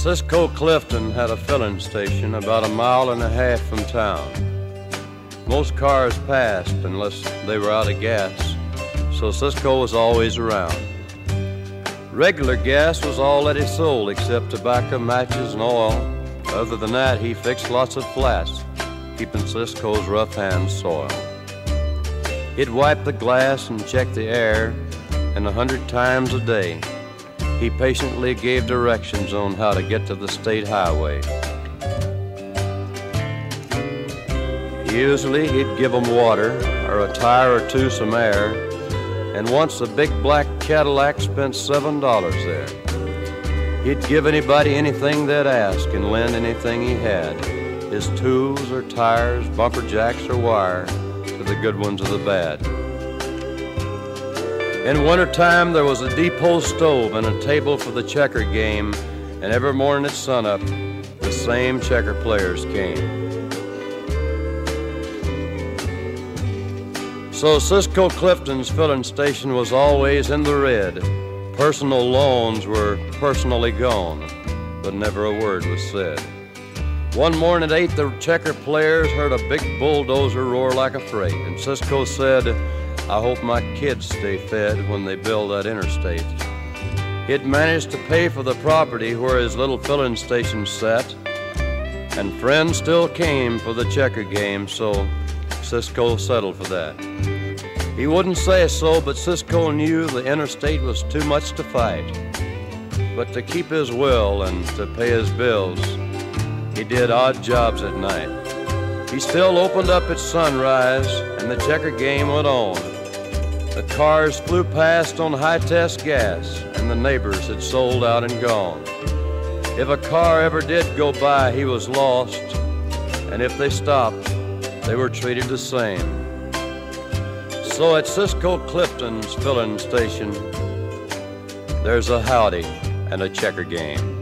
Cisco Clifton had a filling station about a mile and a half from town. Most cars passed unless they were out of gas, so Cisco was always around. Regular gas was all that he sold except tobacco, matches, and oil. Other than that, he fixed lots of flats, keeping Cisco's rough hands soiled. He'd wipe the glass and check the air, and 100 times a day, he patiently gave directions on how to get to the state highway. Usually he'd give them water, or a tire or two some air, and once a big black Cadillac spent $7 there. He'd give anybody anything they'd ask and lend anything he had, his tools or tires, bumper jacks or wire, to the good ones or the bad. In wintertime, there was a depot stove and a table for the checker game, and every morning at sunup, the same checker players came. So Cisco Clifton's filling station was always in the red. Personal loans were personally gone, but never a word was said. One morning at 8, the checker players heard a big bulldozer roar like a freight, and Cisco said, "I hope my kids stay fed when they build that interstate." He'd managed to pay for the property where his little filling station sat, and friends still came for the checker game, so Cisco settled for that. He wouldn't say so, but Cisco knew the interstate was too much to fight. But to keep his will and to pay his bills, he did odd jobs at night. He still opened up at sunrise, and the checker game went on. The cars flew past on high-test gas, and the neighbors had sold out and gone. If a car ever did go by, he was lost, and if they stopped, they were treated the same. So at Cisco Clifton's filling station, there's a howdy and a checker game.